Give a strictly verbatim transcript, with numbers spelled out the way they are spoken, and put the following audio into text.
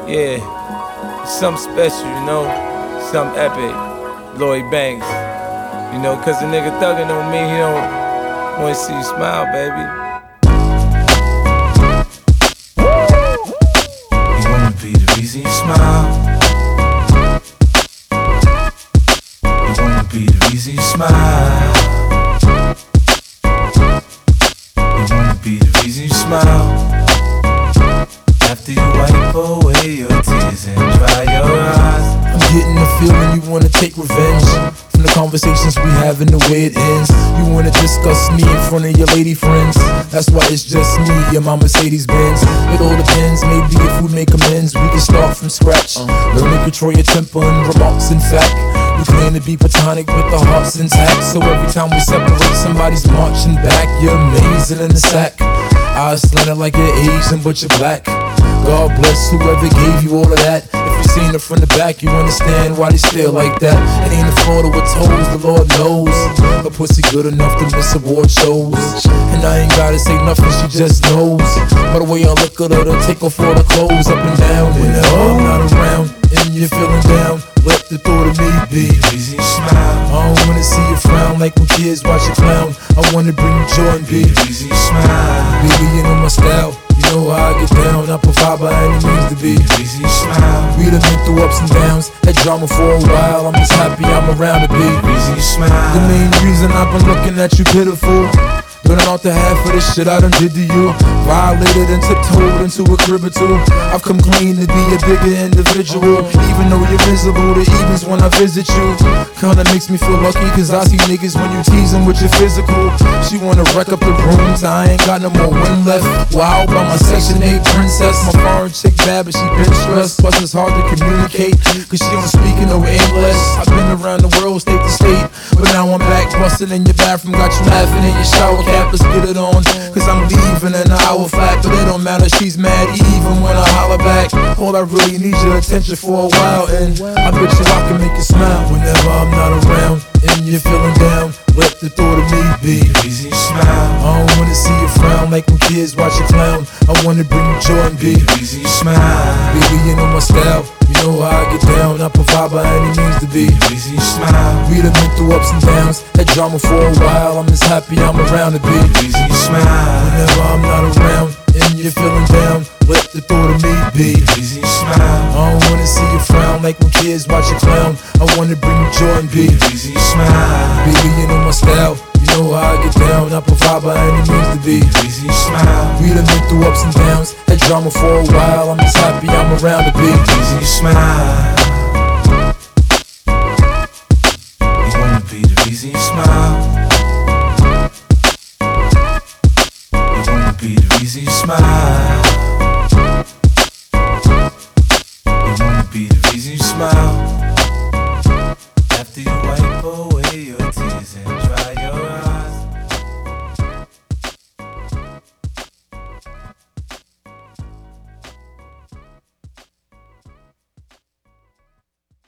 Yeah, something special, you know, something epic. Lloyd Banks, you know, cause a nigga thuggin' on me, he don't wanna see you smile, baby. He wanna be the reason you smile. He wanna be the reason you smile. He wanna be the reason you smile. After you wipe away your tears and dry your eyes, I'm getting the feeling you wanna take revenge from the conversations we have and the way it ends. You wanna discuss me in front of your lady friends. That's why it's just me and my Mercedes Benz. It all depends, maybe if we make amends, we can start from scratch. Learn to control your temper and remarks. In fact, we claim to be platonic with the hearts intact. So every time we separate, somebody's marching back. You're amazing in the sack. Eyes slanted like you're Asian, but you're black. God bless whoever gave you all of that. If you seen it from the back, you understand why they stare like that. It ain't a photo with toes, the Lord knows. Her pussy good enough to miss award shows. And I ain't gotta say nothing, she just knows. By the way I look at her, to take off all the clothes up and down. Whenever I'm not around and you're feeling down, let the thought of me be the reason you smile. I don't wanna see you frown like when kids watch you clown. I wanna bring you joy and be the reason you smile. Baby, you know my style. You know how I get down, I provide by any means to be the reason you smile. We done been through ups and downs, had drama for a while. I'm just happy I'm around to be the reason you smile. The main reason I've been looking at you pitiful. Learning off the half of the shit I done did to you. Violated and tiptoed into a crib or two. I've come clean to be a bigger individual. Even though you're visible, the evenings when I visit you kinda makes me feel lucky, cause I see niggas when you tease them with your physical. She wanna wreck up the rooms, I ain't got no more wind left. Wow, by my section eight princess. My foreign chick bad, but she been stressed. Plus it's hard to communicate, cause she don't speak no English. I've been around the world, state to state, but now I'm back busting in your bathroom. Got you laughing in your shower cap. Let's get it on, cause I'm leaving in an hour flat. But it don't matter, she's mad even when I holler back. All I really need your attention for a while, and I bet you I can make you smile. Whenever I'm not around and you're feeling down, let the thought of me be the reason you smile. I don't wanna see you frown like when kids watch you clown. I wanna bring you joy and be the reason you smile. Baby, you know my style. You know how I get down, I provide by any means to be the reason you smile. We done been through ups and downs, had drama for a while. I'm just happy I'm around to be the reason you smile. Whenever I'm not around and you're feeling down, let the thought of me be the reason you smile. I don't wanna see you frown like when kids watch you clown. I wanna bring you joy and be the reason you smile. Baby, you know my style. You know how I get down, I provide by any means to be the reason you smile. We done been through ups and downs, had drama for a while. I'm just happy I'm around to be the reason you smile. You wanna be the reason you smile.